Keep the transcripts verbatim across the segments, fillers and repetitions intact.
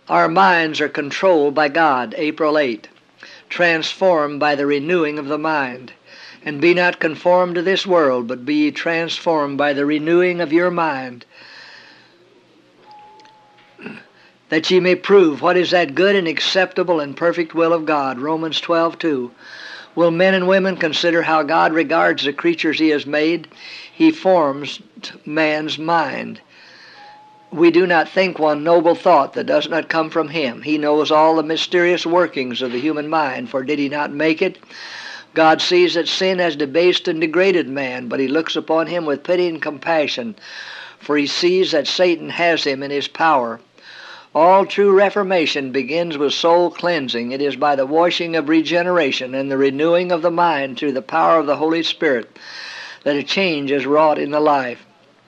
Our minds are controlled by God, April eighth. Transformed by the renewing of the mind. And be not conformed to this world, but be ye transformed by the renewing of your mind, that ye may prove what is that good and acceptable and perfect will of God. Romans twelve two. Will men and women consider how God regards the creatures he has made? He forms man's mind. We do not think one noble thought that does not come from him. He knows all the mysterious workings of the human mind, for did he not make it? God sees that sin has debased and degraded man, but he looks upon him with pity and compassion, for he sees that Satan has him in his power. All true reformation begins with soul cleansing. It is by the washing of regeneration and the renewing of the mind through the power of the Holy Spirit that a change is wrought in the life.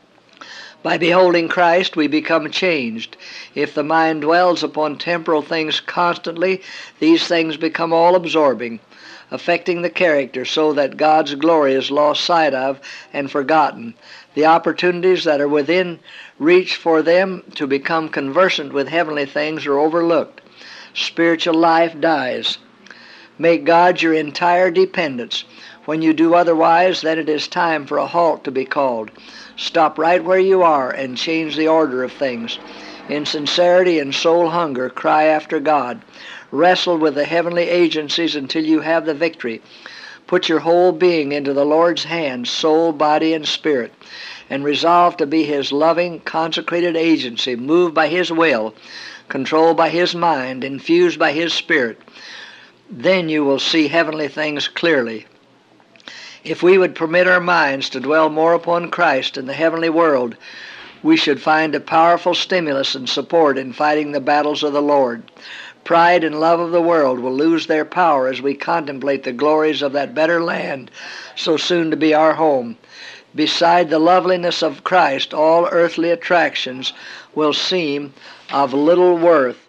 By beholding Christ, we become changed. If the mind dwells upon temporal things constantly, these things become all-absorbing, affecting the character so that God's glory is lost sight of and forgotten. The opportunities that are within reach for them to become conversant with heavenly things are overlooked. Spiritual life dies. Make God your entire dependence. When you do otherwise, then it is time for a halt to be called. Stop right where you are and change the order of things. In sincerity and soul hunger, cry after God. Wrestle with the heavenly agencies until you have the victory. Put your whole being into the Lord's hands, soul, body, and spirit, and resolve to be his loving, consecrated agency, moved by his will, controlled by his mind, infused by his spirit. Then you will see heavenly things clearly. If we would permit our minds to dwell more upon Christ and the heavenly world, we should find a powerful stimulus and support in fighting the battles of the Lord. Pride and love of the world will lose their power as we contemplate the glories of that better land so soon to be our home. Beside the loveliness of Christ, all earthly attractions will seem of little worth.